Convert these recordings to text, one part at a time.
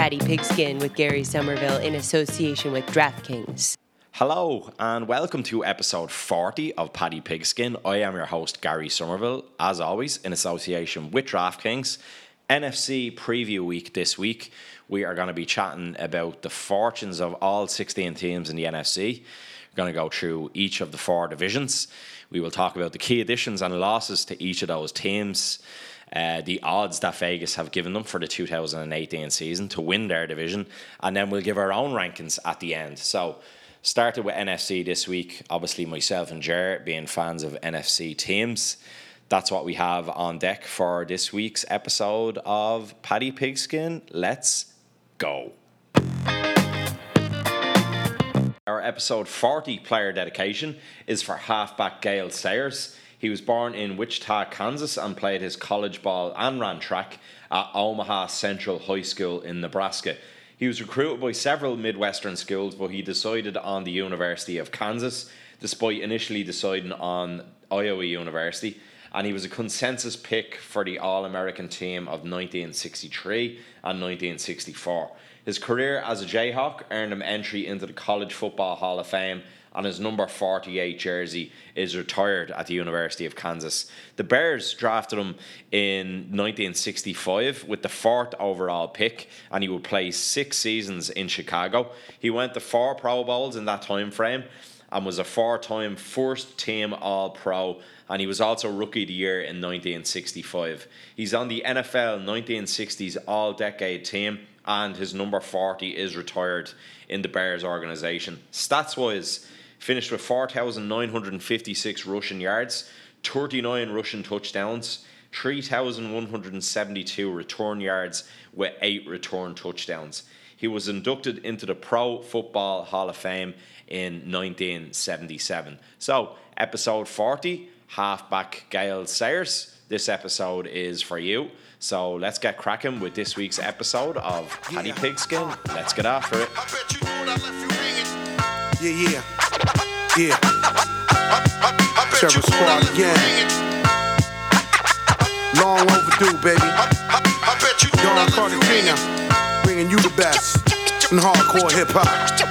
Paddy Pigskin with Gary Somerville in association with DraftKings. Hello and welcome to episode 40 of Paddy Pigskin. I am your host Gary Somerville, as always in association with DraftKings. NFC preview week this week. We are going to be chatting about the fortunes of all 16 teams in the NFC. We're going to go through each of the four divisions. We will talk about the key additions and losses to each of those teams. The odds that Vegas have given them for the 2018 season to win their division. And then we'll give our own rankings at the end. So, started with NFC this week. Obviously, myself and Jer being fans of NFC teams. That's what we have on deck for this week's episode of Paddy Pigskin. Let's go. Our episode 40 player dedication is for halfback Gale Sayers. He was born in Wichita, Kansas, and played his college ball and ran track at Omaha Central High School in Nebraska. He was recruited by several Midwestern schools, but he decided on the University of Kansas, despite initially deciding on Iowa University. And he was a consensus pick for the All-American team of 1963 and 1964. His career as a Jayhawk earned him entry into the College Football Hall of Fame, and his number 48 jersey is retired at the University of Kansas. The Bears drafted him in 1965 with the 4th overall pick, and he would play 6 seasons in Chicago. He went to 4 Pro Bowls in that time frame and was a 4-time first-team All-Pro, and he was also Rookie of the Year in 1965. He's on the NFL 1960s All-Decade team, and his number 40 is retired in the Bears organization. Stats-wise, finished with 4,956 rushing yards, 39 rushing touchdowns, 3,172 return yards with 8 return touchdowns. He was inducted into the Pro Football Hall of Fame in 1977. So, episode 40, halfback Gale Sayers. This episode is for you. So let's get cracking with this week's episode of Paddy Pigskin. Let's get after it. Yeah. Terror Squad again. Long overdue, baby. Don Cartagena, bringing you the best in hardcore hip hop.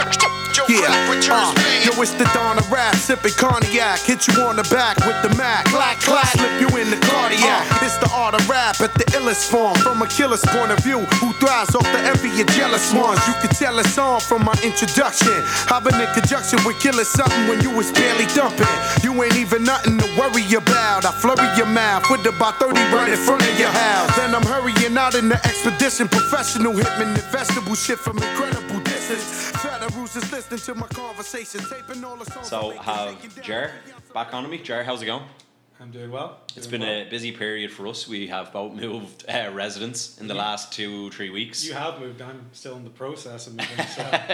Yo, it's the dawn of rap, sipping cognac. Hit you on the back with the Mac. Clack, slip you in the cardiac. It's the art of rap at the illest form. From a killer's point of view, who thrives off the envy of jealous ones. You can tell it's on from my introduction. I've been in conjunction with killing something when you was barely dumping. You ain't even nothing to worry about. I flurry your mouth with about 30 right in front of your house. Then I'm hurrying out in the expedition. Professional hitman, the vegetable shit from incredible distance. Federals is listening to my conversation, taping all the songs. So have Jer back on me. Jer, how's it going? I'm doing well. It's been a busy period for us. We have both moved residence in the last 2-3 weeks. You have moved. I'm still in the process of moving.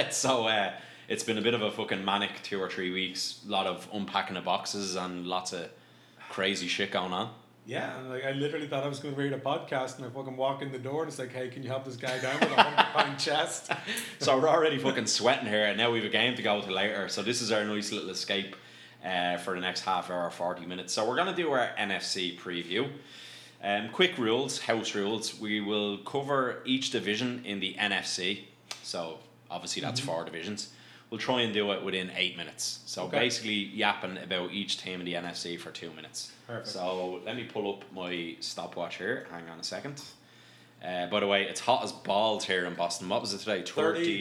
So it's been a bit of a fucking manic 2 or 3 weeks. A lot of unpacking of boxes and lots of crazy shit going on. Yeah, and I literally thought I was going to read a podcast, and I fucking walk in the door and it's like, hey, can you help this guy down with a 100-pound chest? So we're already fucking sweating here, and now we have a game to go to later. So this is our nice little escape for the next half hour, 40 minutes. So we're going to do our NFC preview. Quick rules, house rules. We will cover each division in the NFC. So obviously that's 4 divisions. We'll try and do it within 8 minutes. So basically yapping about each team in the NFC for 2 minutes. Perfect. So let me pull up my stopwatch here. Hang on a second. By the way, it's hot as balls here in Boston. What was it today?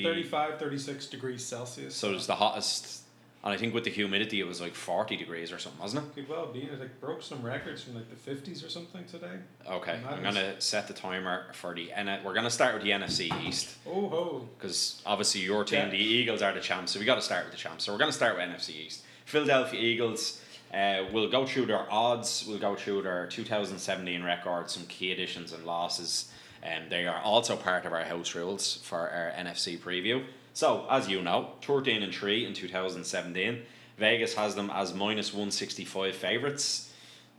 35, 36 degrees Celsius. So it was the hottest. And I think with the humidity, it was like 40 degrees or something, wasn't it? Could well be. It like broke some records from like the 50s or something today. Okay, I'm going to set the timer for the... We're going to start with the NFC East. Oh ho. Because obviously your team, the Eagles, are the champs, so we got to start with the champs. So we're going to start with NFC East. Philadelphia Eagles, we'll go through their odds, we'll go through their 2017 records, some key additions and losses. They are also part of our house rules for our NFC preview. So, as you know, 13-3 in 2017. Vegas has them as minus 165 favourites.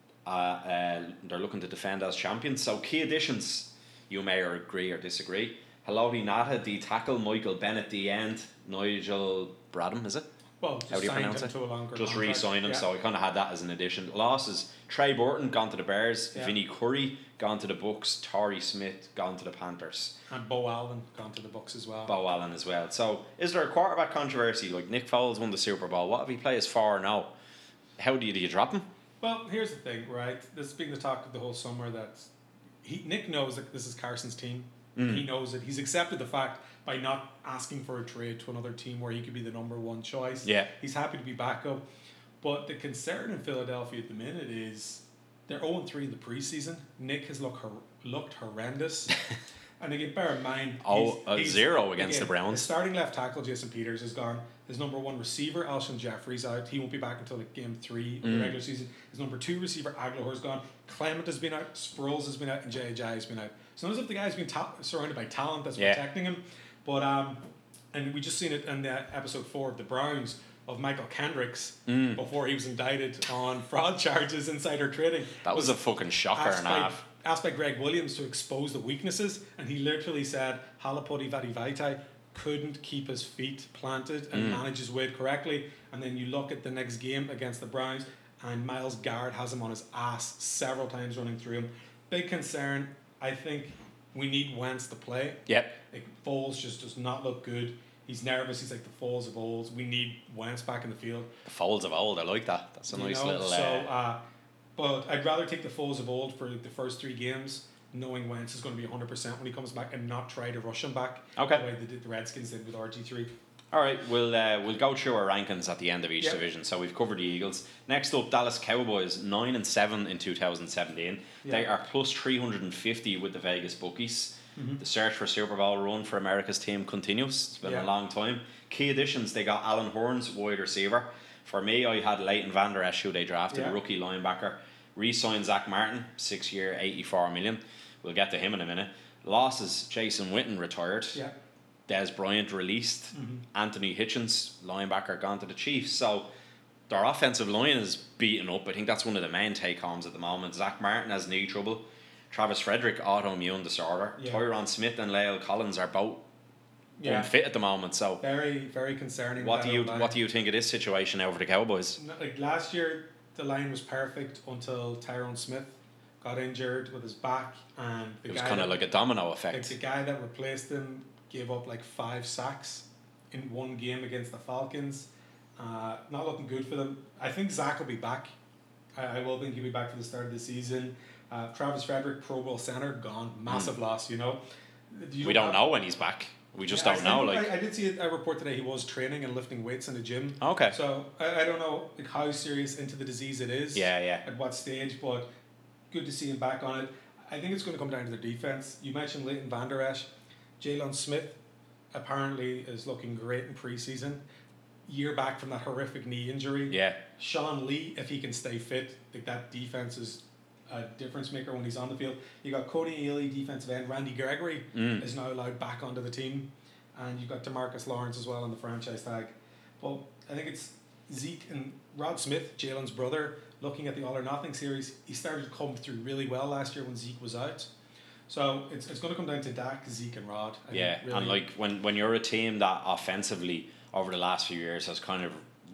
They're looking to defend as champions. So, key additions, you may agree or disagree. Haloti Ngata, D tackle. Michael Bennett, D end. Nigel Bradham, is it? Well, How do you signed pronounce him it? to a longer Just contract. re-sign him, Yeah. so I kind of had that as an addition. Losses: Trey Burton gone to the Bears, Yeah. Vinnie Curry gone to the Bucks, Torrey Smith gone to the Panthers, And Bo Allen gone to the Bucks as well. Bo Allen as well. So, is there a quarterback controversy? Like Nick Foles won the Super Bowl. What if he plays 4 now? How do you drop him? Well, here's the thing, right? This has been the talk of the whole summer that Nick knows that this is Carson's team. He knows it. He's accepted the fact by not asking for a trade to another team where he could be the number one choice. Yeah. He's happy to be backup. But the concern in Philadelphia at the minute is they're 0-3 in the preseason. Nick has looked horrendous. And again, bear in mind... 0 against the Browns. His starting left tackle, Jason Peters, is gone. His number one receiver, Alshon Jeffrey's out. He won't be back until like game 3 of the regular season. His number 2 receiver, Aguilar's gone. Clement has been out. Sproles has been out. And Jay has been out. So notice if the guy's been surrounded by talent that's protecting him. But and we just seen it in the episode 4 of the Browns of Michael Kendricks before he was indicted on fraud charges, insider trading. That was a fucking shocker and a half. Asked by Greg Williams to expose the weaknesses, and he literally said Halapoti Vadivaitai couldn't keep his feet planted and manage his weight correctly. And then you look at the next game against the Browns, and Myles Garrett has him on his ass several times running through him. Big concern. I think we need Wentz to play. Yep. Like, Foles just does not look good. He's nervous. He's like the Foles of old. We need Wentz back in the field. The Foles of old, I like that. That's a nice little... But I'd rather take the Foles of old for the first 3 games, knowing Wentz is going to be 100% when he comes back, and not try to rush him back. Okay. The way the Redskins did with RG3. All right, we'll go through our rankings at the end of each division. So we've covered the Eagles. Next up, Dallas Cowboys, 9-7 in 2017. They are plus 350 with the Vegas bookies. The search for Super Bowl run for America's team continues. It's been a long time. Key additions: they got Alan Horns, wide receiver. For me, I had Leighton Vander Esch, who they drafted, rookie linebacker. Re-signed Zach Martin, 6-year, $84 million. We'll get to him in a minute. Losses: Jason Witten retired. Yeah. Des Bryant released. Anthony Hitchens, linebacker, gone to the Chiefs. So their offensive line is beaten up. I think that's one of the main take-homes at the moment. Zach Martin has knee trouble. Travis Frederick, autoimmune disorder. Yeah. Tyron Smith and Lyle Collins are both unfit at the moment. So Very, very concerning. what do you think of this situation now for the Cowboys? Like last year, the line was perfect until Tyron Smith got injured with his back, and It was kind of like a domino like effect. the guy that replaced him gave up like 5 sacks in one game against the Falcons. Not looking good for them. I think Zach will be back. I will think he'll be back for the start of the season. Travis Frederick, Pro Bowl center, gone. Massive loss, you know. We don't know when he's back. We just don't know. I did see a report today he was training and lifting weights in the gym. Okay. So I don't know like how serious into the disease it is. Yeah. At what stage, but good to see him back on it. I think it's going to come down to the defense. You mentioned Leighton Vander Esch. Jalen Smith apparently is looking great in preseason. Year back from that horrific knee injury. Yeah. Sean Lee, if he can stay fit, like that defense is a difference maker when he's on the field. You got Cody Ealy, defensive end. Randy Gregory is now allowed back onto the team, and you've got DeMarcus Lawrence as well on the franchise tag. But I think it's Zeke and Rod Smith, Jalen's brother. Looking at the All or Nothing series, he started to come through really well last year when Zeke was out. So it's going to come down to Dak, Zeke, and Rod. I think, really. And like when you're a team that offensively over the last few years has kind of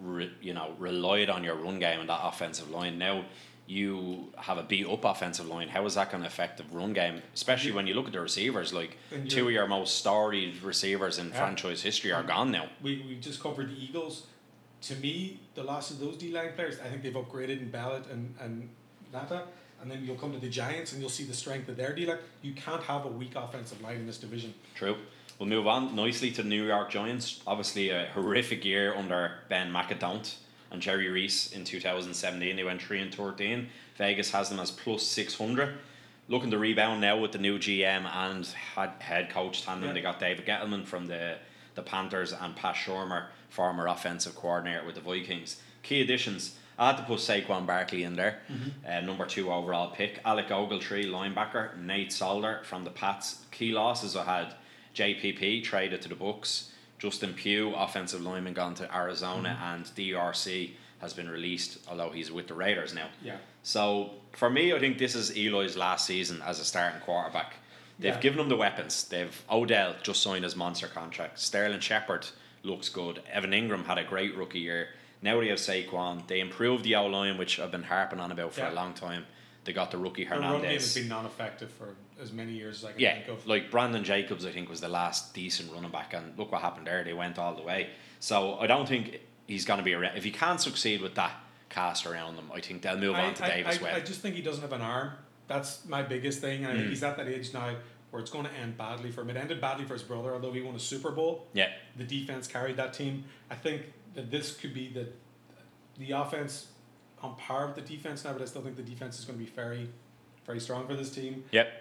relied on your run game and that offensive line, now you have a beat up offensive line. How is that going to affect the run game? Especially when you look at the receivers, like 2 of your most storied receivers in franchise history are gone now. We just covered the Eagles. To me, the loss of those D-line players, I think they've upgraded in Ballot and Nata. And then you'll come to the Giants and you'll see the strength of their D-line. You can't have a weak offensive line in this division. True. We'll move on nicely to the New York Giants. Obviously a horrific year under Ben McAdont and Jerry Reese in 2017. They went 3-13. Vegas has them as plus 600. Looking to rebound now with the new GM and head coach tandem. They got David Gettleman from the Panthers and Pat Shurmur, former offensive coordinator with the Vikings. Key additions: I had to put Saquon Barkley in there, number 2 overall pick. Alec Ogletree, linebacker. Nate Solder from the Pats. Key losses: I had JPP traded to the Bucks. Justin Pugh, offensive lineman, gone to Arizona, and DRC has been released, although he's with the Raiders now. Yeah. So for me, I think this is Eli's last season as a starting quarterback. They've given him the weapons. Odell just signed his monster contract. Sterling Shepard looks good. Evan Ingram had a great rookie year. Now they have Saquon. They improved the O-line, which I've been harping on about for a long time. They got the rookie Hernandez. Their run game has been non-effective for as many years as I can think of. Like Brandon Jacobs, I think, was the last decent running back, and look what happened there. They went all the way. So I don't think he's going to be around. If he can't succeed with that cast around them, I think they'll move on to Davis Webb. I just think he doesn't have an arm. That's my biggest thing. And I think he's at that age now where it's going to end badly for him. It ended badly for his brother, although he won a Super Bowl. Yeah. The defense carried that team. I think that this could be the offense on par with the defense now, but I still think the defense is going to be very, very strong for this team. Yep.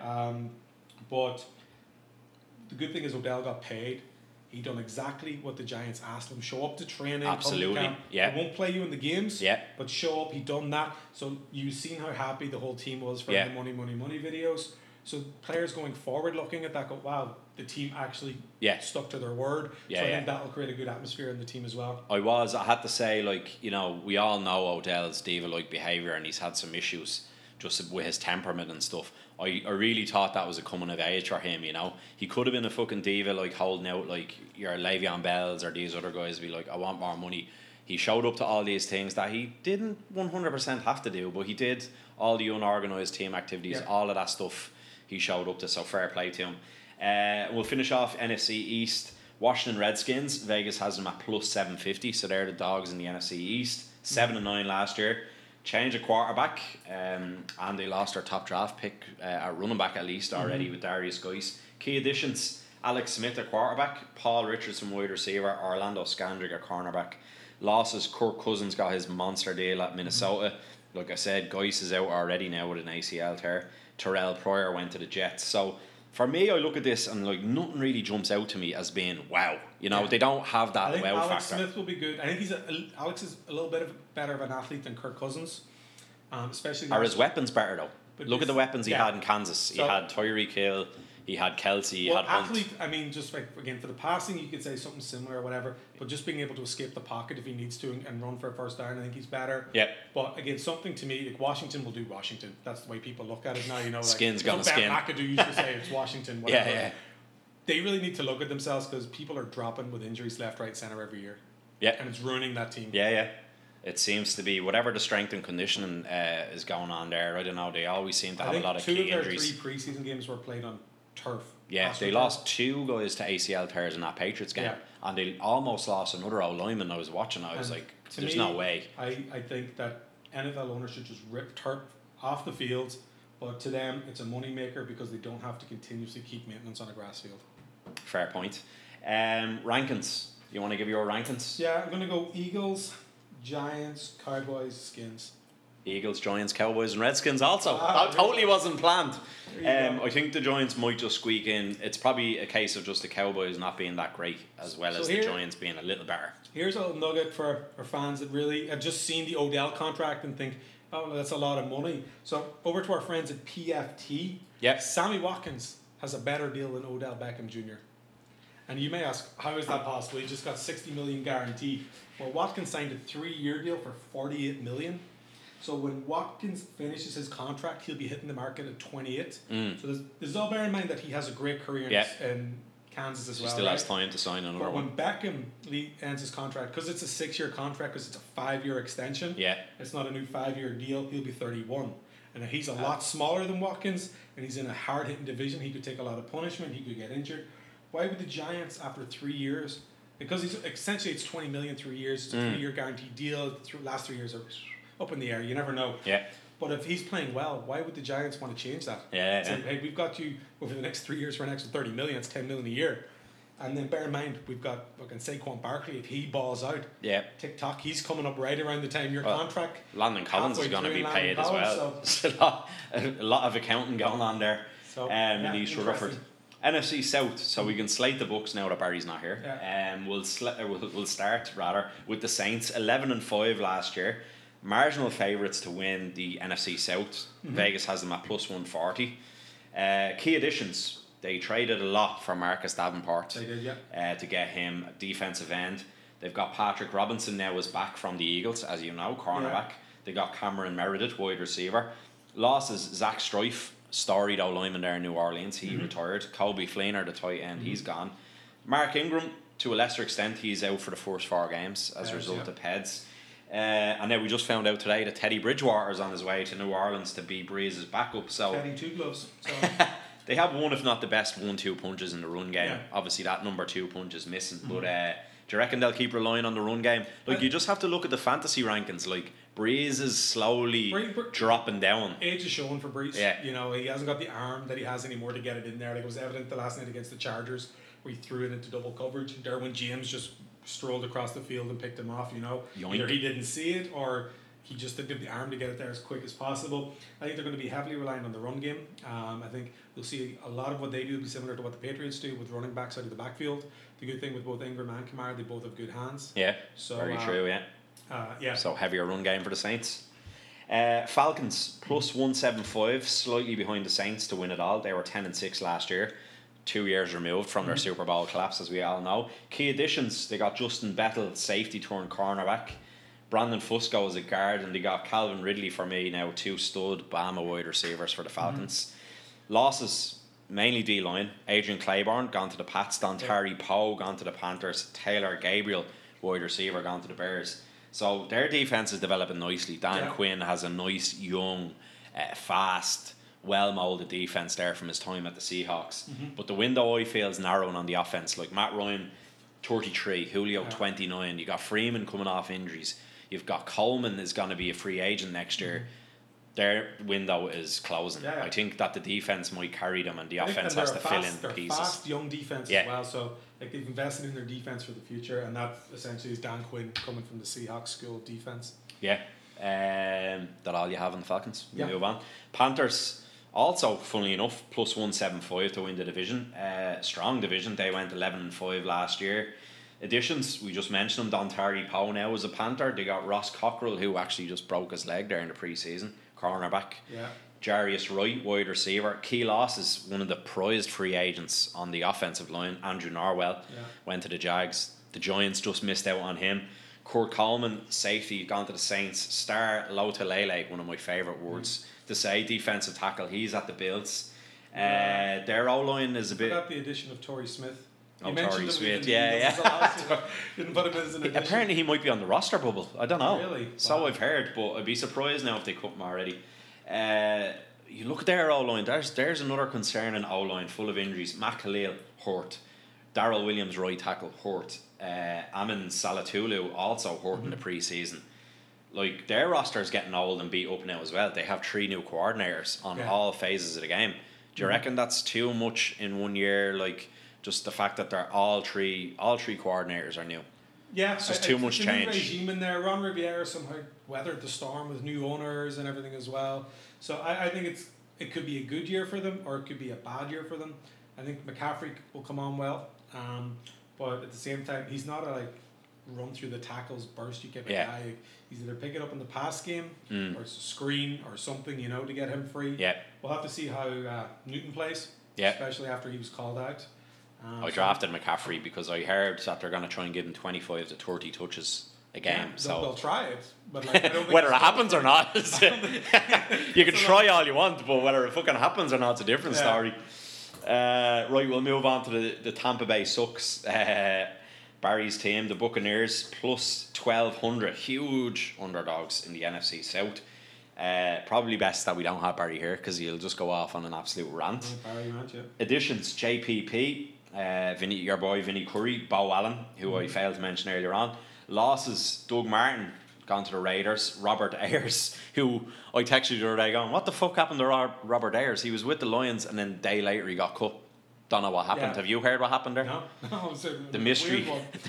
But the good thing is Odell got paid. He done exactly what the Giants asked him. Show up to training. Absolutely. Camp. Yeah. He won't play you in the games. Yeah. But show up. He done that. So you've seen how happy the whole team was for the money videos. So players going forward looking at that go, wow, the team actually stuck to their word. Yeah, so I think that'll create a good atmosphere in the team as well. I had to say, like, you know, we all know Odell's diva-like behaviour, and he's had some issues just with his temperament and stuff. I really thought that was a coming of age for him, you know. He could have been a fucking diva, like holding out like your Le'Veon Bells or these other guys, be like, I want more money. He showed up to all these things that he didn't 100% have to do, but he did all the unorganised team activities, all of that stuff he showed up to, so fair play to him. We'll finish off NFC East. Washington Redskins, Vegas has them at plus 750, so they're the dogs in the NFC East. 7-9 last year. Change of quarterback, and they lost their top draft pick at running back at least already with Darius Guice. Key additions: Alex Smith at quarterback, Paul Richardson wide receiver, Orlando Scandrick at cornerback. Losses: Kirk Cousins got his monster deal at Minnesota. Like I said, Guice is out already now with an ACL tear. Terrell Pryor went to the Jets. So for me, I look at this and like nothing really jumps out to me as being wow. You know, they don't have that I think wow Alex factor. Smith will be good. I think Alex is a little bit better of an athlete than Kirk Cousins, especially. Are his weapons better though? But look at the weapons he had in Kansas. He had Tyreek Hill. He had Kelsey. He had Hunt. Athlete, I mean, just like again for the passing, you could say something similar or whatever. But just being able to escape the pocket if he needs to and run for a first down, I think he's better. Yeah. But again, something to me like Washington will do Washington. That's the way people look at it now. You know, like, Skin's gonna skin. McAdoo used to say it's Washington. Whatever. Yeah. They really need to look at themselves because people are dropping with injuries left, right, center every year. Yeah. And it's ruining that team. Yeah. It seems to be whatever the strength and conditioning is going on there. I don't know. They always seem to have a lot of key injuries. 2 of their 3 preseason games were played on turf. Yeah, they lost 2 guys to ACL tears in that Patriots game, and they almost lost another lineman. I was watching. I was like, "There's no way." I think that NFL owners should just rip turf off the field, but to them it's a money maker because they don't have to continuously keep maintenance on a grass field. Fair point. Rankings. You want to give your rankings? Yeah, I'm gonna go Eagles, Giants, Cowboys, Skins. Eagles, Giants, Cowboys, and Redskins also. That totally wasn't planned. I think the Giants might just squeak in. It's probably a case of just the Cowboys not being that great as well as the Giants being a little better. Here's a little nugget for our fans that really have just seen the Odell contract and think, oh, that's a lot of money. So over to our friends at PFT. Yep. Sammy Watkins has a better deal than Odell Beckham Jr. And you may ask, how is that possible? He just got $60 million guaranteed. Well, Watkins signed a 3-year deal for $48 million. So when Watkins finishes his contract, he'll be hitting the market at 28. So this is all bear in mind that he has a great career in Kansas as well. He still has time to sign another but one. when Beckham ends his contract, because it's a 6-year contract, because it's a 5-year extension, it's not a new 5-year deal, he'll be 31. And he's a lot smaller than Watkins, and he's in a hard-hitting division. He could take a lot of punishment, he could get injured. Why would the Giants, after 3 years, because he's essentially it's $20 million 3 years, it's a 3-year guaranteed deal, last 3 years are up in the air, you never know. Yeah. But if he's playing well, why would the Giants want to change that? Say, hey, we've got you over the next 3 years for an extra $30 million, it's $10 million a year. And then bear in mind, we've got fucking Saquon Barkley, if he balls out, TikTok, he's coming up right around the time your contract. Landon Collins is going to be paid as well. So. There's a lot of accounting going on there in East Rutherford. NFC South, so we can slate the books now that Barry's not here. We'll start rather with the Saints, 11-5 last year. Marginal favourites to win the NFC South. Vegas has them at plus 140. Key additions. They traded a lot for Marcus Davenport. They did, to get him a defensive end. They've got Patrick Robinson now is back from the Eagles, as you know, cornerback. They got Cameron Meredith, wide receiver. Losses, Zach Strife, storied lineman there in New Orleans. He retired. Colby Fleener, the tight end, he's gone. Mark Ingram, to a lesser extent, he's out for the first 4 games as a result of PEDs. And now we just found out today that Teddy Bridgewater is on his way to New Orleans to be Breeze's backup. So Teddy Two Gloves. So. they have one, if not the best 1-2 punches in the run game. Yeah. Obviously, that number 2 punch is missing. But do you reckon they'll keep relying on the run game? Like, you just have to look at the fantasy rankings. Like, Breeze is slowly dropping down. Age is showing for Breeze. Yeah. You know, he hasn't got the arm that he has anymore to get it in there. Like, it was evident the last night against the Chargers where he threw it into double coverage. And Derwin James just strolled across the field and picked him off, you know. Yoink. Either he didn't see it or he just didn't have the arm to get it there as quick as possible. I think they're going to be heavily reliant on the run game. I think we'll see a lot of what they do will be similar to what the Patriots do with running backs out of the backfield. The good thing with both Ingram and Kamara, they both have good hands. Yeah, so, very true, yeah. Yeah. So heavier run game for the Saints. Falcons plus 175, slightly behind the Saints to win it all. They were 10-6 last year, 2 years removed from their Super Bowl collapse, as we all know. Key additions: they got Justin Bettel, safety turned cornerback, Brandon Fusco as a guard, and they got Calvin Ridley, for me now, 2 stud Bama wide receivers for the Falcons. Losses: mainly D-line. Adrian Claiborne gone to the Pats, Dontari Poe gone to the Panthers, Taylor Gabriel, wide receiver, gone to the Bears. So their defense is developing nicely. Dan Quinn has a nice, young, fast, well-moulded defense there from his time at the Seahawks. But the window, I feel, is narrowing on the offense. Like Matt Ryan, 33, Julio, 29. You got Freeman coming off injuries. You've got Coleman is going to be a free agent next year. Their window is closing. I think that the defense might carry them, and the offense has to fill in pieces. They're fast, young defense as well. So like they've invested in their defense for the future, and that essentially is Dan Quinn coming from the Seahawks school of defense. Yeah, that all you have on the Falcons. We move on. Panthers also, funnily enough, plus 175 to win the division. Strong division. They went 11-5 last year. Additions, we just mentioned them. Dontari Poe now is a Panther. They got Ross Cockrell, who actually just broke his leg there in the preseason. Cornerback. Jarius Wright, wide receiver. Key losses, one of the prized free agents on the offensive line, Andrew Norwell, went to the Jags. The Giants just missed out on him. Kurt Coleman, safety, gone to the Saints. Star Lotulelei, one of my favourite words to say, defensive tackle. He's at the Bills. Their O-line is a bit... Forgot the addition of Torrey Smith. Torrey Smith, Didn't put him as an addition. Apparently he might be on the roster bubble. I don't know. Really? So I've heard, but I'd be surprised now if they cut him already. You look at their O-line, there's another concerning O-line full of injuries. Matt Khalil, hurt. Darrell Williams, right tackle, hurt. Amin Salatulu, also hurt in the pre-season. Like, their roster's getting old and beat up now as well. They have 3 new coordinators on all phases of the game. Do you reckon that's too much in 1 year? Like, just the fact that they're all three coordinators are new. Yeah, it's just too much change. New regime in there. Ron Riviera somehow weathered the storm with new owners and everything as well. So I think it could be a good year for them, or it could be a bad year for them. I think McCaffrey will come on well, but at the same time, he's not a run through the tackles burst you get a guy. He's either pick it up in the pass game or it's a screen or something, to get him free. We'll have to see how Newton plays, especially after he was called out. I drafted McCaffrey because I heard that they're going to try and give him 25 to 30 touches a game. So they'll try it, but I don't think whether it happens or not, you can try all you want, but whether it fucking happens or not, it's a different story. Right, we'll move on to the Tampa Bay Sucks. Barry's team, the Buccaneers, plus 1,200, huge underdogs in the NFC South. Probably best that we don't have Barry here because he'll just go off on an absolute rant. Barry rant, Additions: JPP, your boy Vinny Curry, Bo Allen, who I failed to mention earlier on. Losses: Doug Martin gone to the Raiders, Robert Ayers, who I texted you the other day going, what the fuck happened to Robert Ayers? He was with the Lions and then a day later he got cut. Don't know what happened. Have you heard what happened there? No. The mystery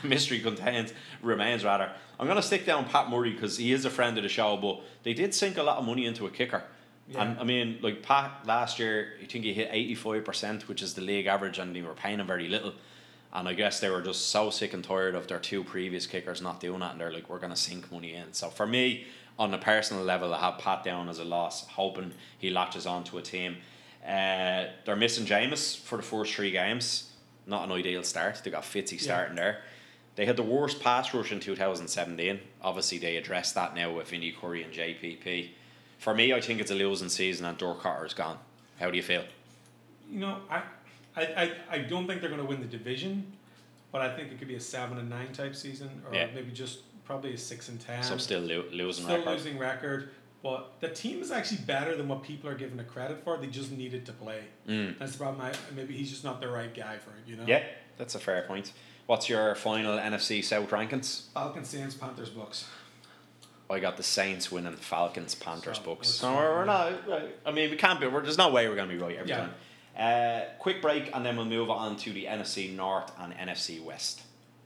remains. I'm going to stick down Pat Murray because he is a friend of the show, but they did sink a lot of money into a kicker. And I mean, like Pat last year, I think he hit 85%, which is the league average, and they were paying him very little. And I guess they were just so sick and tired of their 2 previous kickers not doing that, and they're like, we're going to sink money in. So for me, on a personal level, I have Pat down as a loss, hoping he latches onto a team. They're missing Jameis for the first 3 games. Not an ideal start. They got Fitzy starting there. They had the worst pass rush in 2017. Obviously, they addressed that now with Vinny Curry and JPP. For me, I think it's a losing season and Dirk Cotter's gone. How do you feel? I don't think they're going to win the division, but I think it could be a 7-9 type season, or maybe just probably a 6-10. So still losing still record. losing record. But the team is actually better than what people are giving it credit for. They just needed to play. That's the problem. Maybe he's just not the right guy for it, you know? Yeah, that's a fair point. What's your final NFC South rankings? Falcons, Saints, Panthers, Bucks. I got the Saints winning, Falcons, Panthers, Bucks. we're So we're not. I mean, we can't be. There's no way we're going to be right every time. Quick break, and then we'll move on to the NFC North and NFC West.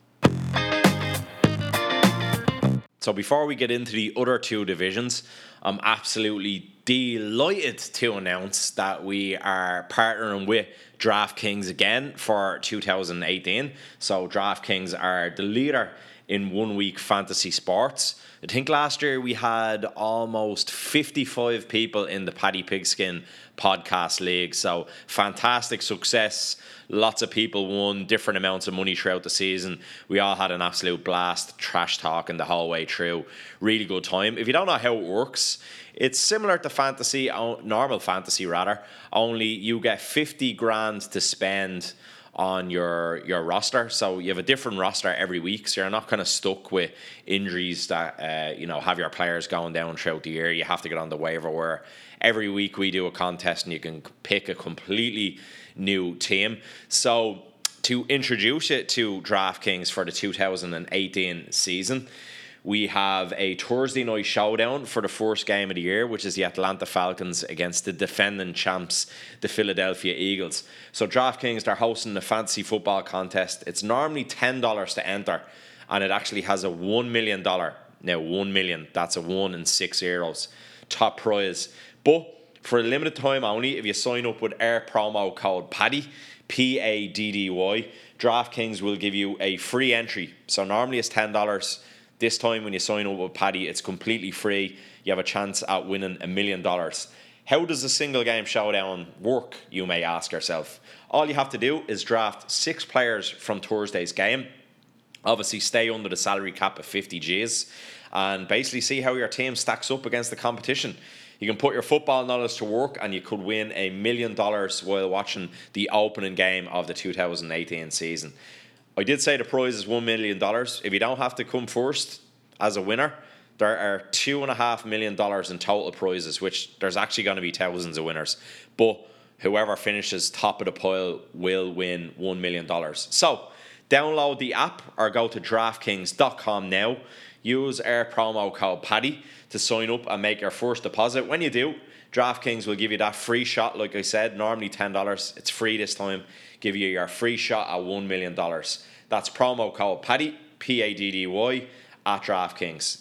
So before we get into the other two divisions, I'm absolutely delighted to announce that we are partnering with DraftKings again for 2018. So DraftKings are the leader in 1 week fantasy sports. I think last year we had almost 55 people in the Paddy Pigskin podcast league. So fantastic success. Lots of people won different amounts of money throughout the season. We all had an absolute blast, trash talking the whole way through. Really good time. If you don't know how it works, it's similar to fantasy, normal fantasy rather, only you get 50 grand to spend on your roster. So you have a different roster every week, so you're not kind of stuck with injuries that have your players going down throughout the year. You have to get on the waiver wire. Every week we do a contest and you can pick a completely new team. So to introduce it to DraftKings for the 2018 season, we have a Thursday night showdown for the first game of the year, which is the Atlanta Falcons against the defending champs, the Philadelphia Eagles. So DraftKings, they're hosting the fantasy football contest. It's normally $10 to enter, and it actually has a $1 million. Now, $1 million, that's a 1 in 6 euros. Top prize. But for a limited time only, if you sign up with our promo code PADDY, PADDY, DraftKings will give you a free entry. So normally it's $10. This time when you sign up with Paddy, it's completely free. You have a chance at winning $1 million. How does a single game showdown work, you may ask yourself? All you have to do is draft 6 players from Thursday's game. Obviously stay under the salary cap of 50 Gs and basically see how your team stacks up against the competition. You can put your football knowledge to work and you could win $1 million while watching the opening game of the 2018 season. I did say the prize is $1 million. If you don't have to come first as a winner, there are $2.5 million in total prizes, which there's actually going to be thousands of winners. But whoever finishes top of the pile will win $1 million. So download the app or go to DraftKings.com now. Use our promo code PADDY to sign up and make your first deposit. When you do, DraftKings will give you that free shot. Like I said, normally $10. It's free this time. Give you your free shot at $1 million. That's promo code PADDY, PADDY, at DraftKings.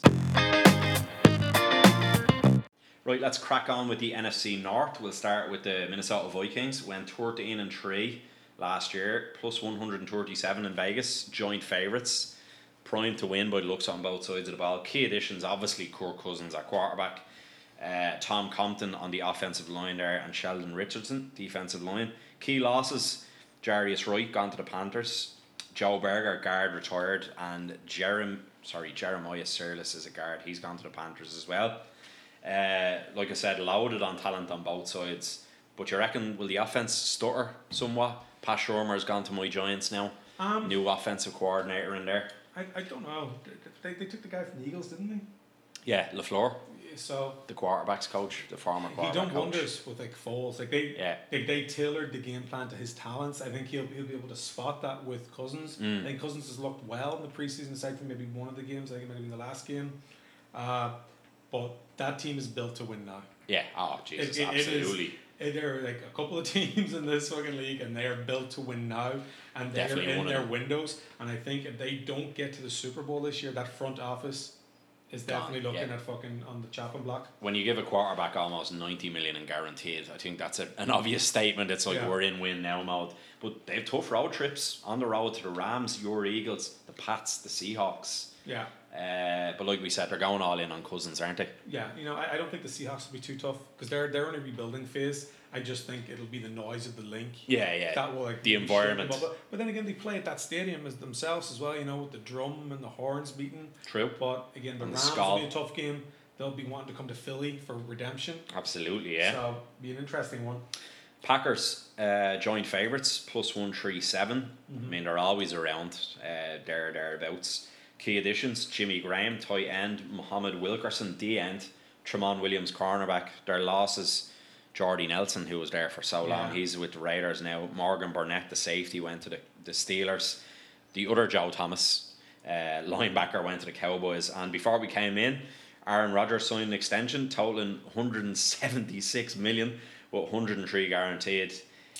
Right, let's crack on with the NFC North. We'll start with the Minnesota Vikings. Went 13-3 last year, plus 137 in Vegas. Joint favourites. Primed to win by the looks on both sides of the ball. Key additions, obviously, Kirk Cousins at quarterback. Tom Compton on the offensive line there, and Sheldon Richardson, defensive line. Key losses, Jarius Wright gone to the Panthers. Joe Berger, guard, retired. And Jeremiah Sirles is a guard. He's gone to the Panthers as well. Like I said, loaded on talent on both sides. But you reckon, will the offense stutter somewhat? Pat Shurmur's gone to my Giants now. New offensive coordinator in there. I don't know. They took the guy from the Eagles, didn't they? Yeah, LaFleur. So the quarterbacks coach, the former quarterback he done coach. wonders with Foles. They tailored the game plan to his talents. I think he'll be able to spot that with Cousins. I think Cousins has looked well in the preseason, aside from maybe one of the games. I think it might have been the last game. But that team is built to win now. Yeah. Oh Jesus, absolutely. There are like a couple of teams in this fucking league, and they are built to win now, and they're in their windows. And I think if they don't get to the Super Bowl this year, that front office is definitely looking at fucking on the chopping block. When you give a quarterback almost 90 million in guaranteed, I think that's an obvious statement. It's like we're in win now mode. But they have tough road trips on the road to the Rams, your Eagles, the Pats, the Seahawks. Yeah. But like we said, they're going all in on Cousins, aren't they? Yeah, I don't think the Seahawks will be too tough because they're in a rebuilding phase. I just think it'll be the noise of the link. Yeah. That will the environment. But then again, they play at that stadium as themselves as well. With the drum and the horns beating. True. But again, the Rams will be a tough game. They'll be wanting to come to Philly for redemption. Absolutely, yeah. So be an interesting one. Packers, joint favourites, plus 137. I mean, they're always around thereabouts. Key additions: Jimmy Graham, tight end; Muhammad Wilkerson, D end; Tremont Williams, cornerback. Their losses: Jordy Nelson, who was there for so long, he's with the Raiders now. Morgan Burnett, the safety, went to the Steelers. The other Joe Thomas, linebacker, went to the Cowboys. And before we came in, Aaron Rodgers signed an extension totaling 176 million with 103 guaranteed.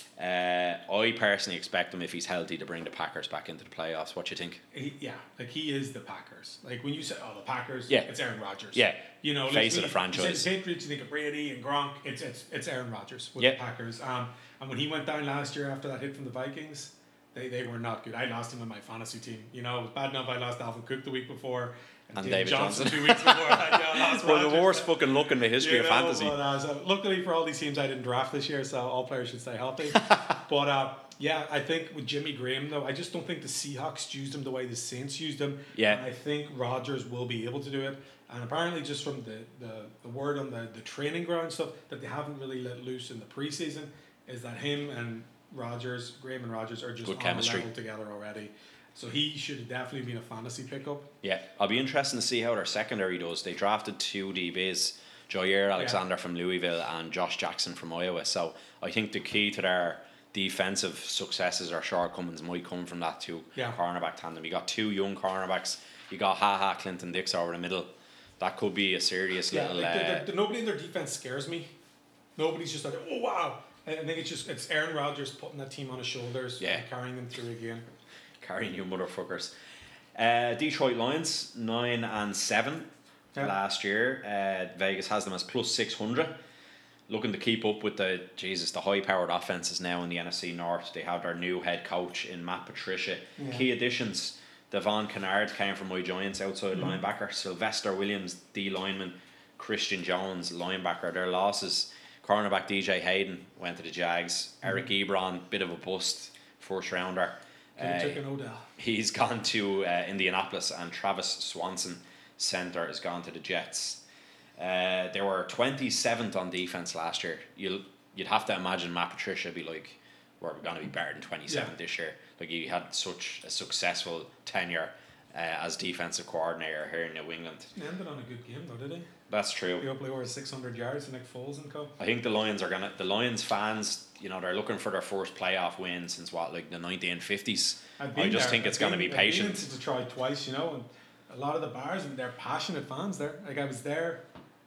I personally expect him, if he's healthy, to bring the Packers back into the playoffs. What do you think? He is the Packers. Like when you say, "Oh, the Packers," it's Aaron Rodgers. Yeah, you know, face of the franchise. You say Patriots, you think of Brady and Gronk. It's Aaron Rodgers with the Packers. And when he went down last year after that hit from the Vikings, they were not good. I lost him in my fantasy team. You know, it was bad enough I lost Alvin Cook the week before. And David Johnson 2 weeks before that. Well, the worst fucking luck in the history of fantasy. But, so luckily for all these teams, I didn't draft this year, so all players should stay healthy. But I think with Jimmy Graham, though, I just don't think the Seahawks used him the way the Saints used him. Yeah. And I think Rodgers will be able to do it. And apparently, just from the word on the training ground stuff that they haven't really let loose in the preseason, is that him and Graham and Rodgers are just good on chemistry the level together already. So he should have definitely been a fantasy pickup. Yeah, I'll be interested to see how their secondary does. They drafted 2 DBs, Jair Alexander from Louisville and Josh Jackson from Iowa. So I think the key to their defensive successes or shortcomings might come from that 2 cornerback tandem. You got 2 young cornerbacks. You got Clinton Dix over the middle. That could be a serious little... nobody in their defense scares me. Nobody's just like, oh wow. I think it's Aaron Rodgers putting that team on his shoulders and carrying them through again. Carrying you motherfuckers. Detroit Lions 9-7 last year. Vegas has them as plus 600. Looking to keep up with the high-powered offenses now in the NFC North. They have their new head coach in Matt Patricia. Key additions: Devon Kennard came from my Giants, outside linebacker. Sylvester Williams, D lineman. Christian Jones, linebacker. Their losses: cornerback DJ Hayden went to the Jags. Eric Ebron, bit of a bust, first rounder. He's gone to Indianapolis, and Travis Swanson, center, has gone to the Jets. They were 27th on defense last year. You'd have to imagine Matt Patricia be like, we're going to be better than 27th this year. Like, he had such a successful tenure as defensive coordinator here in New England. He ended on a good game though, did he? That's true. He uply over 600 yards to Nick Foles and co. I think the Lions fans, they're looking for their first playoff win since the 1950s. I just think it's going to be patient. I've been to Detroit twice, and a lot of the bars, and they're passionate fans there. Like, I was there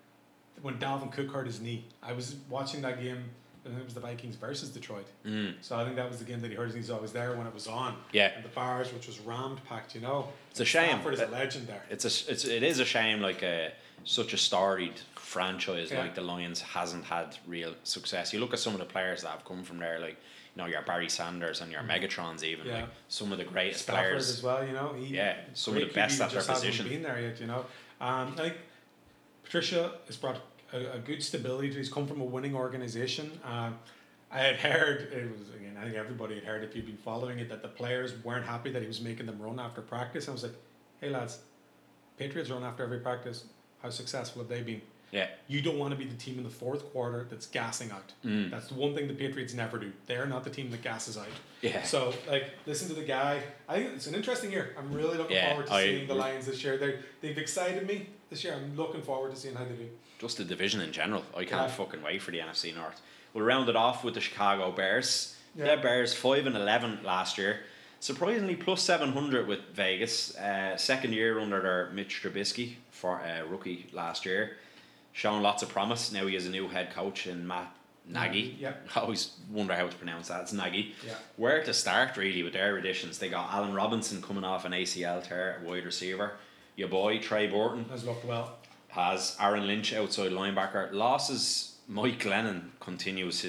when Dalvin Cook hurt his knee. I was watching that game, and it was the Vikings versus Detroit. So I think that was the game that he hurt his knee. So I was there when it was on. Yeah. And the bars, which was rammed packed, It's a shame. Stafford is a legend there. It is a shame. Such a storied franchise like the Lions hasn't had real success. You look at some of the players that have come from there, like your Barry Sanders and your Megatrons, even like some of the greatest Stafford players as well. Some of the best at their position. Been there yet, I think Patricia has brought a good stability to. He's come from a winning organization. I had heard, I think everybody had heard, if you've been following it, that the players weren't happy that he was making them run after practice. I was like, hey lads, Patriots run after every practice. How successful have they been? Yeah. You don't want to be the team in the fourth quarter that's gassing out. That's the one thing the Patriots never do. They're not the team that gasses out. Yeah. So, listen to the guy. I think it's an interesting year. I'm really looking forward to seeing the Lions this year. They've excited me this year. I'm looking forward to seeing how they do. Just the division in general. I can't fucking wait for the NFC North. We'll round it off with the Chicago Bears. The Bears 5-11 last year. Surprisingly, plus 700 with Vegas. Second year under their Mitch Trubisky for rookie last year. Shown lots of promise. Now he has a new head coach in Matt Nagy. I always wonder how to pronounce that. It's Nagy. Where to start really with their additions? They got Allen Robinson coming off an ACL tear, wide receiver. Your boy Trey Burton has looked well. Has Aaron Lynch outside linebacker. Losses. Mike Glennon continues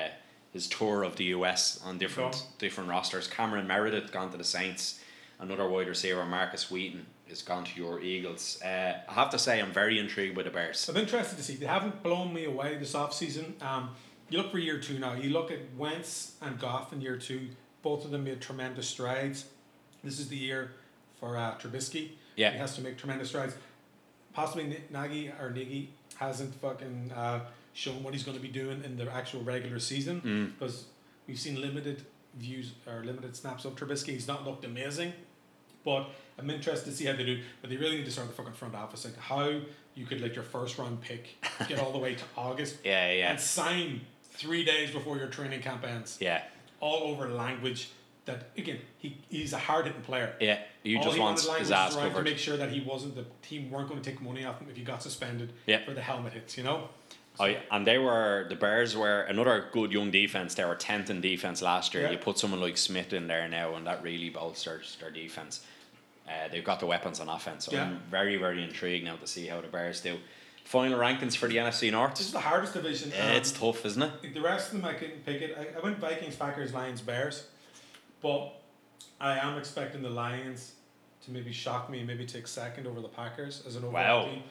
his tour of the US on different rosters. Cameron Meredith gone to the Saints. Another wide receiver, Marcus Wheaton, is gone to your Eagles. I have to say I'm very intrigued by the Bears. I'm interested to see. They haven't blown me away this offseason. You look for year 2 now. You look at Wentz and Goff in year 2. Both of them made tremendous strides. This is the year for Trubisky. Yeah. He has to make tremendous strides. possibly Nagy hasn't fucking shown what he's going to be doing in the actual regular season because we've seen limited views or limited snaps of Trubisky. He's not looked amazing, but I'm interested to see how they do. But they really need to start the fucking front office, like how you could your first round pick get all the way to August, and sign 3 days before your training camp ends. All over language that again he's a hard hitting player. You just want his ass covered to make sure that the team weren't going to take money off him if he got suspended for the helmet hits. So, and the Bears were another good young defense. They were 10th in defense last year. You put someone like Smith in there now, and that really bolsters their defense. They've got the weapons on offense. So I'm very, very intrigued now to see how the Bears do. Final rankings for the NFC North. This is the hardest division. It's tough, isn't it? The rest of them I couldn't pick it. I went Vikings, Packers, Lions, Bears, but I am expecting the Lions to maybe shock me and maybe take second over the Packers as an overall team.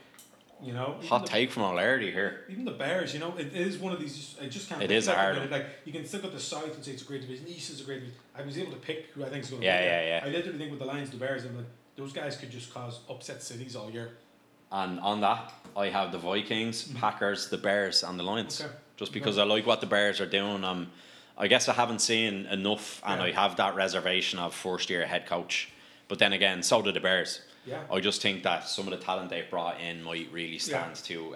Hot take from O'Leary here. Even the Bears, it is one of these. I just can't. It is hard. Like you can stick with the South and say it's a great division. East is a great division. I was able to pick who I think is going to win. Yeah. I literally think with the Lions, the Bears, I'm like those guys could just cause upset cities all year. And on that, I have the Vikings, Packers, the Bears, and the Lions. Okay. Just because I like what the Bears are doing. I guess I haven't seen enough, and I have that reservation of first-year head coach. But then again, so do the Bears. I just think that some of the talent they've brought in might really stand to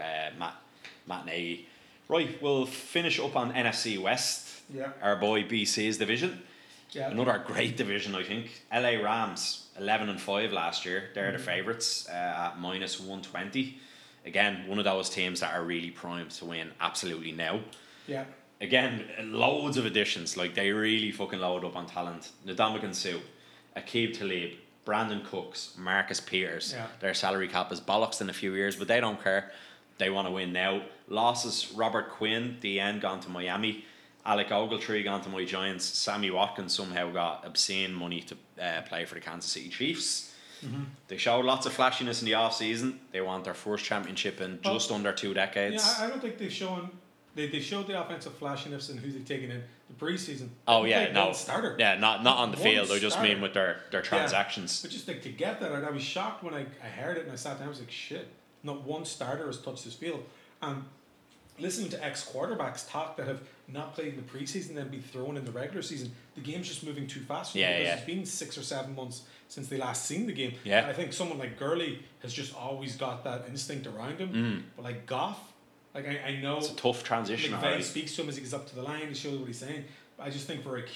Matt Nagy. Right, we'll finish up on NFC West. Our boy BC's division. Another great division, I think. LA Rams, 11-5 last year. They're the favourites at -120. Again, one of those teams that are really primed to win absolutely now. Again, loads of additions. They really fucking load up on talent. Ndamukong Suh, Aqib Talib, Brandon Cooks, Marcus Peters. Their salary cap is bollocks in a few years, but they don't care. They want to win now. Losses, Robert Quinn, the end, gone to Miami. Alec Ogletree gone to my Giants. Sammy Watkins somehow got obscene money to play for the Kansas City Chiefs. They showed lots of flashiness in the off-season. They want their first championship in just under 2 decades. I don't think they've shown... They showed the offensive flashiness and who they've taken in the preseason. Starter. Not on the field. I just mean with their transactions. But just to get that, I was shocked when I heard it and I sat down. I was like, shit, not one starter has touched this field. Listening to ex-quarterbacks talk that have not played in the preseason and then be thrown in the regular season, the game's just moving too fast for them because it's been 6 or 7 months since they last seen the game. And I think someone like Gurley has just always got that instinct around him. But like Goff, I know it's a tough transition. McVay speaks to him as he gets up to the line, he shows what he's saying. But I just think for a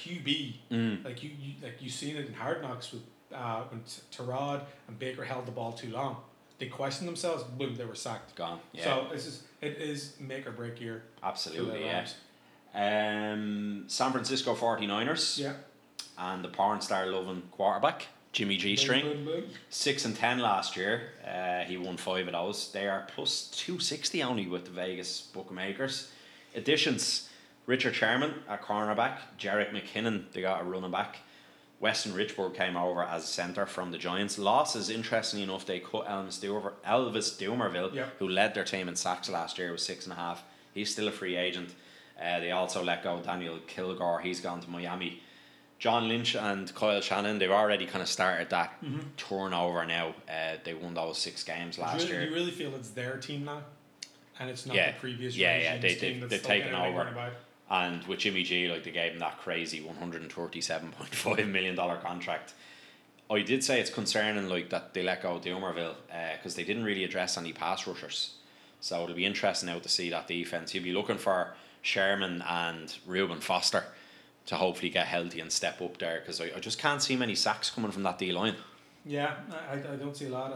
QB, like you seen it in Hard Knocks with when Tyrod and Baker held the ball too long. They questioned themselves, boom, they were sacked. Gone. So it is make or break year. Absolutely, San Francisco 49ers. And the porn star loving quarterback, Jimmy G String. 6-10 last year. He won 5 of those. They are plus 260 only with the Vegas bookmakers. Additions, Richard Sherman at cornerback, Jerick McKinnon, they got a running back. Weston Richburg came over as centre from the Giants. Losses, interestingly enough, they cut Elvis Dumerville, who led their team in sacks last year, with 6.5. He's still a free agent. They also let go Daniel Kilgore. He's gone to Miami. John Lynch and Kyle Shannon, they've already kind of started that turnover now. They won those 6 games last year. You really feel it's their team now? And it's not the previous team they've taken over. And with Jimmy G, they gave him that crazy $137.5 million contract. I did say it's concerning that they let go of Dumerville because they didn't really address any pass rushers. So it'll be interesting now to see that defense. You'll be looking for Sherman and Reuben Foster to hopefully get healthy and step up there, because I just can't see many sacks coming from that D-line. Yeah, I don't see a lot.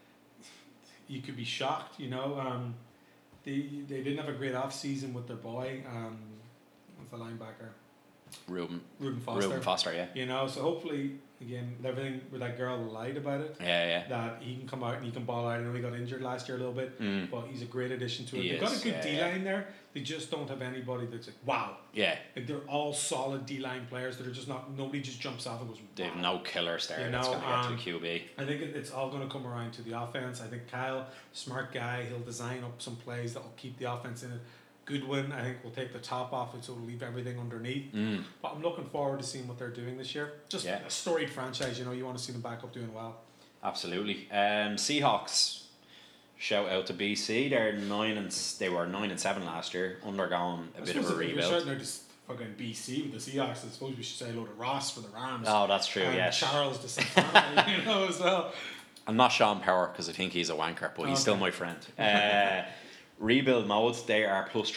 You could be shocked, They didn't have a great off-season with their boy. What's the linebacker? Reuben Foster. Yeah. So hopefully, again, with everything where that girl lied about it, that he can come out and he can ball out. I know he got injured last year a little bit, but he's a great addition to it. They've got a good D-line there. They just don't have anybody that's like, wow. Yeah. They're all solid D-line players that are just not, nobody just jumps off and goes, wow. They have no killers there that's going to get to the QB. I think it's all going to come around to the offense. I think Kyle, smart guy, he'll design up some plays that will keep the offense in it. Goodwin, I think, will take the top off it, so it'll leave everything underneath. But I'm looking forward to seeing what they're doing this year. Just a storied franchise, you want to see them back up doing well. Absolutely. Seahawks, Shout out to BC. They were 9-7 last year, undergoing a bit of a rebuild. We're shouting out just fucking BC with the Seahawks. I suppose we should say a load of Ross for the Rams. Oh, that's true. And Yes. Charles de Santana, as well. I'm not Sean Power because I think he's a wanker, but he's still my friend. Rebuild mode. They are plus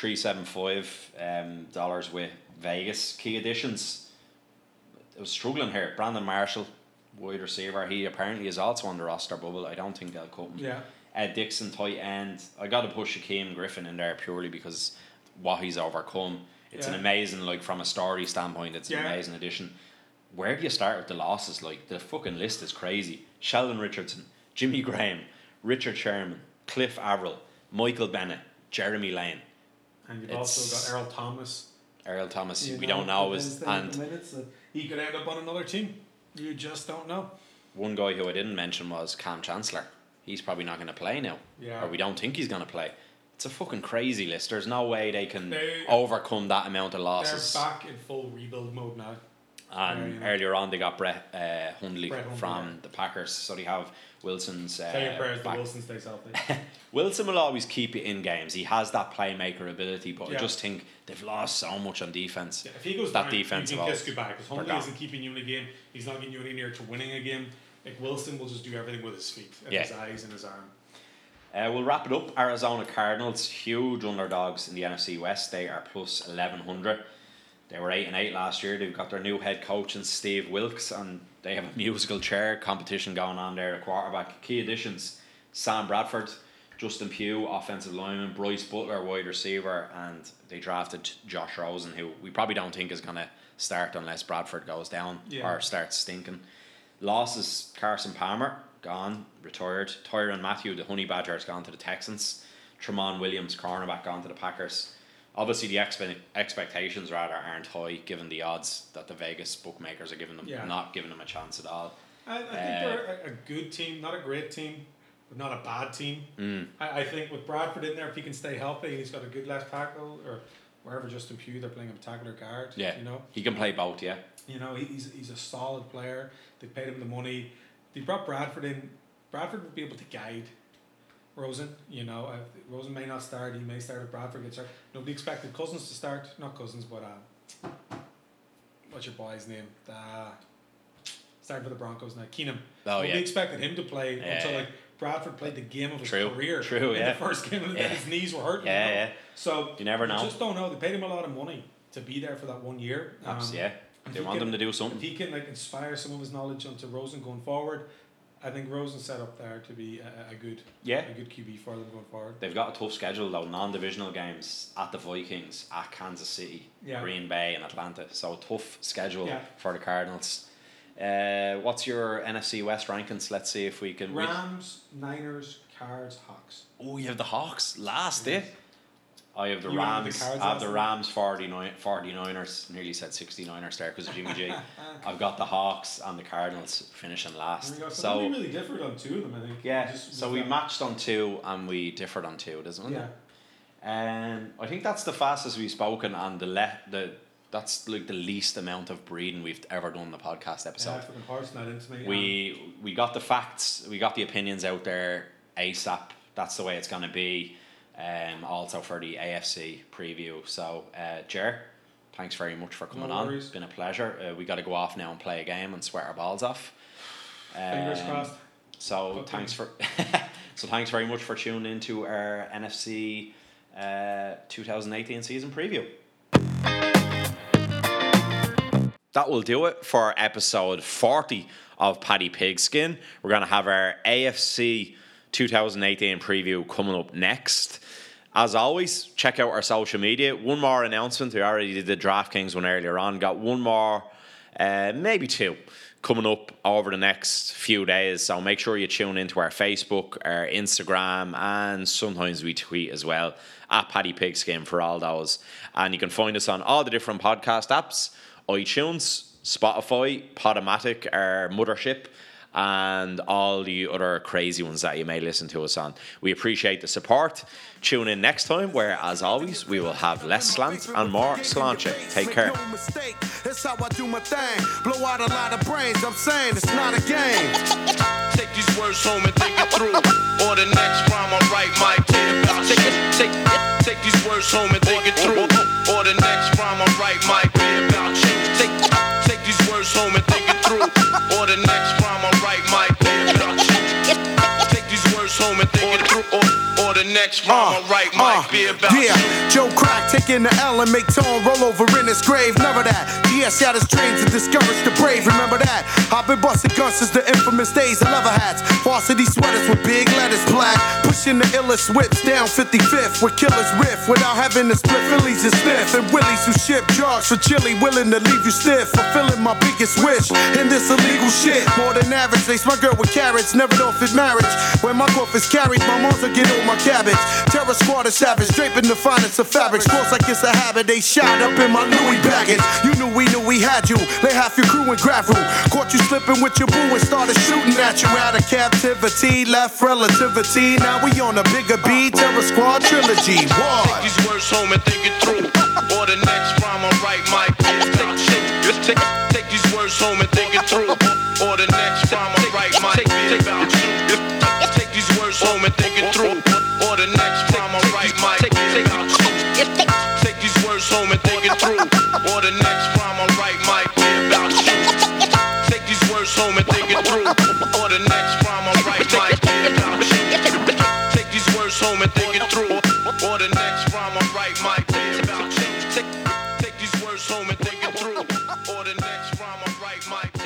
$375 dollars with Vegas. Key additions. I was struggling here. Brandon Marshall, wide receiver. He apparently is also on the roster bubble. I don't think they'll cut him. Yeah. Ed Dixon, tight end. I got to push Shaquem Griffin in there purely because what he's overcome. It's an amazing, like from a story standpoint, it's an amazing addition. Where do you start with the losses? Like the fucking list is crazy. Sheldon Richardson, Jimmy Graham, Richard Sherman, Cliff Averill, Michael Bennett, Jeremy Lane. And you've also got Earl Thomas. We don't know. He could end up on another team. You just don't know. One guy who I didn't mention was Cam Chancellor. He's probably not going to play now. Yeah. Or we don't think he's going to play. It's a fucking crazy list. There's no way they can overcome that amount of losses. They're back in full rebuild mode now. And earlier on, they got Brett Hundley from the Packers. So they have Wilson's. Say your prayers that Wilson stays healthy. Wilson will always keep you in games. He has that playmaker ability, but I just think they've lost so much on defense. Yeah, if he goes that down, defense you can kiss goodbye because Hundley isn't keeping you in a game. He's not getting you any near to winning a game. Like Wilson will just do everything with his feet and his eyes and his arm. We'll wrap it up. Arizona Cardinals, huge underdogs in the NFC West. They are plus 1,100. They were 8-8 last year. They've got their new head coach in Steve Wilkes, and they have a musical chair competition going on there at quarterback. Key additions: Sam Bradford, Justin Pugh, offensive lineman, Bryce Butler, wide receiver, and they drafted Josh Rosen, who we probably don't think is going to start unless Bradford goes down or starts stinking. Losses: Carson Palmer, gone, retired. Tyrann Mathieu, the Honey Badger, has gone to the Texans. Tramon Williams, cornerback, gone to the Packers. Obviously, the expectations rather aren't high given the odds that the Vegas bookmakers are giving them, not giving them a chance at all. I think they're a good team, not a great team, but not a bad team. I think with Bradford in there, if he can stay healthy and he's got a good left tackle, or wherever Justin Pugh, they're playing him tackle or guard. Yeah, you know he can play both. Yeah, you know he's a solid player. They paid him the money. They brought Bradford in. Bradford would be able to guide Rosen. You know, Rosen may not start. He may start if Bradford gets hurt. Nobody expected Cousins to start. Not Cousins, but what's your boy's name? Starting for the Broncos now. Keenum. Nobody expected him to play until like Bradford played the game of his career. In the first game, and his knees were hurting. So you never know. You just don't know. They paid him a lot of money to be there for that 1 year. They want him to do something. If he can inspire some of his knowledge onto Rosen going forward, I think Rosen's set up there to be a good QB for them going forward. They've got a tough schedule though, non-divisional games at the Vikings, at Kansas City, Green Bay and Atlanta. So tough schedule for the Cardinals. What's your NFC West rankings? Let's see if we can... Rams, Niners, Cards, Hawks. Oh, you have the Hawks last, I have the Rams. I have the Rams 49ers. Nearly said 69ers there because of Jimmy G. I've got the Hawks and the Cardinals finishing last. So we really differed on two of them, I think. Yeah. So we matched on two and we differed on two, doesn't it? Yeah. I think that's the fastest we've spoken, and that's like the least amount of breeding we've ever done in the podcast episode. Yeah, fucking horse not into me. We got the facts, we got the opinions out there ASAP. That's the way it's going to be. Also for the AFC preview. So, Jer, thanks very much for coming on. It's been a pleasure. We got to go off now and play a game and sweat our balls off. Fingers crossed. So thanks very much for tuning into our NFC 2018 season preview. That will do it for episode 40 of Paddy Pigskin. We're going to have our AFC 2018 preview coming up next. As always, check out our social media. One more announcement. We already did the DraftKings one earlier on. Got one more, maybe two, coming up over the next few days. So make sure you tune into our Facebook, our Instagram, and sometimes we tweet as well at Paddy Pigskin for all those. And you can find us on all the different podcast apps: iTunes, Spotify, Podomatic, our mothership, and all the other crazy ones that you may listen to us on. We appreciate the support. Tune in next time, where, as always, we will have less slant and more slancha. Take care. That's how I do my thing. Blow out a lot of brains. I'm saying it's not a game. Take these words home and think it through. Or the next rhyme I write might be about you. Take these words home and think it through. Or the next rhyme I write might be about you. Take these words home and think it through. Or the next rhyme I write might be about you. Take these words home and think it through. Or the next rhyme I write might be about you. Joe Crack taking the L and make Tone roll over in his grave. Never that. GS out his dreams to discourage the brave. Remember that. I've been busting guns since the infamous days of leather hats. Varsity sweaters with big letters black. Pushing the illest whips down 55th with killers riff without having to split Phillies and sniff. And Willies who ship drugs for chili willing to leave you stiff. Fulfilling my biggest wish in this illegal shit. More than average. They my girl with carrots. Never don't fit marriage. When my cough is carried, my mom's will get on my cabbage. Terror squad is savage. Draping the finest of fabrics. Close like it's a habit. They shot up in my Louis baggage. You knew we had you. Lay half your crew in gravel. Caught you slipping with your boo and started shooting at you. Out of captivity, left relativity. Now we on a bigger beat. Terror Squad trilogy. War. Take these words home and think it through. Or the next rhyme I write might be about you. Take these words home and think it through. Or the next rhyme I write might be about you. Take these words home and think it through. Or the next rhyme I write might be about you. Take these words home and think it through. Or the next rhyme I write might be about you. Take these words home and think it through. Or the next rhyme I write might be about you. Take these words home and think it through. Or the next rhyme I write might be about you. Take these words home and think it through. Or the next rhyme I write might